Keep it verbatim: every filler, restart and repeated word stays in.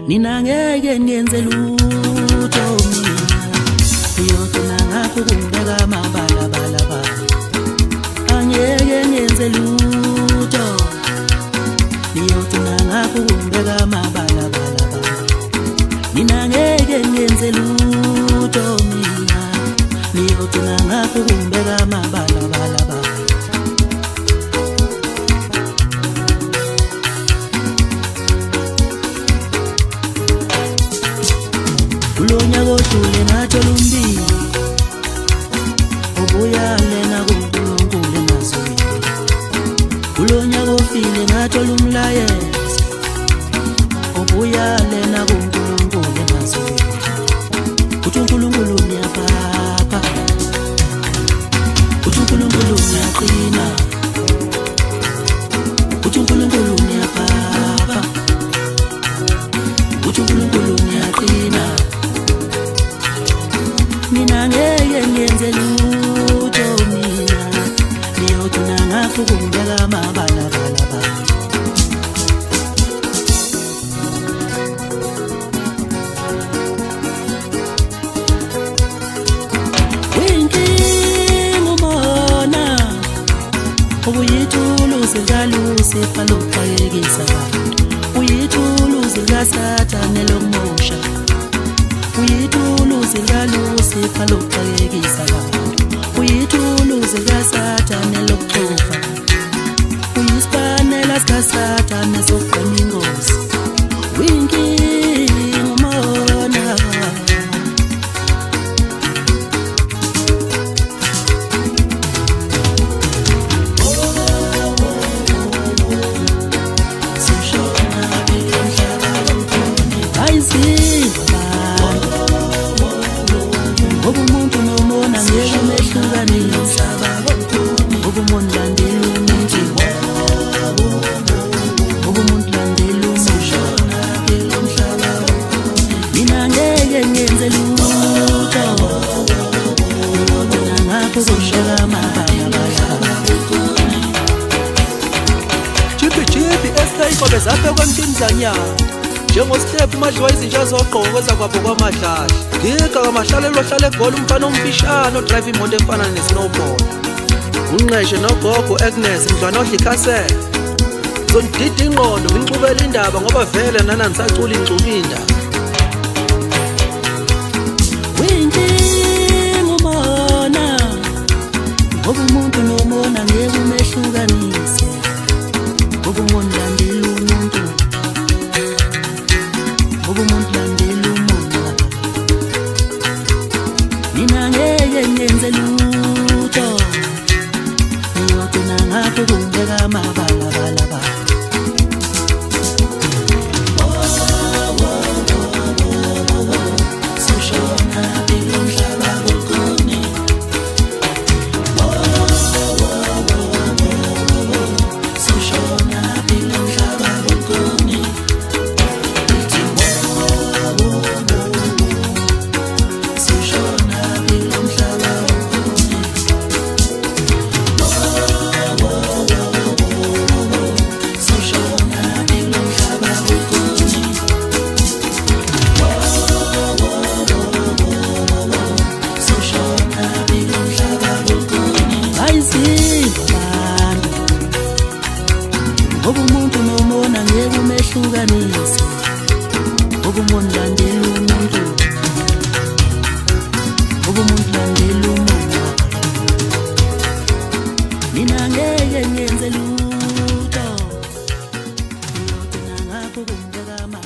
nina ngeke ngenze lutho mina uyotuna ngakho kungibeka amabala bala bala angeke ngenze lutho uyotuna ngakho kungibeka amabala bala bala nina ngeke ngenze lutho mina uyotuna ngakho kungibeka amabala bala bala Kulonya kodule ngathola umbili obuyale nakuNkulunkulu emazweni Kulonya kofile ngathola umlayezo obuyale nakuNkulunkulu emazweni Uthi uNkulunkulu uyapapa Uthi uNkulunkulu uyaqina Uthi uNkulunkulu uyapapa Uthi uNkulunkulu uyaqina Mina ngeke ngenze lutho mina ngiyotuna ngakho kungibeka amabala bala bala Winking umona ubuyithuluzi ngalusi phaloqhayekisa uyithuluzi ngasathane lomusha Uyithuluzi ngalusi phaloqhayekisa abantu Uyithuluzi ngasathane lokuxofa Uyispanela sikasathane sokugqema ingozi Winking umona Ubumuntu nomona ngeke mehlukanisa Ubumuntu landela umuntu Ubumuntu landela umuntu Mina ngeke ngenze lutho Mina ngakho kushela amabala Chipi chipi esayikobe zaphe kwamthinzanyana Njengositepu madliwa izinja zogqoko kweza kwabo kwamadlala Ngika kamahlalelo hlale egoli umfana omfishano drive imoto efana nesnowboard Unqeshe nogogo Agnes mdlwana odla ikhasela Zondida ingqondo ngicubela indaba ngoba vele nana nisacula incubinda Winking umona Ubumuntu nomona ngeke umehlukanise Ubumuntu landela umuntu Ubumuntu landela umuntu Mina ngeke ngenze lutho ngiyotuna ngakho kungibeka amabala bala bala Ubumuntu nomona ngeke umehlukanise Ubumuntu landela umuntu Ubumuntu landela umuntu Mina ngeke ngenze lutho ngiyotuna ngakho kungibeka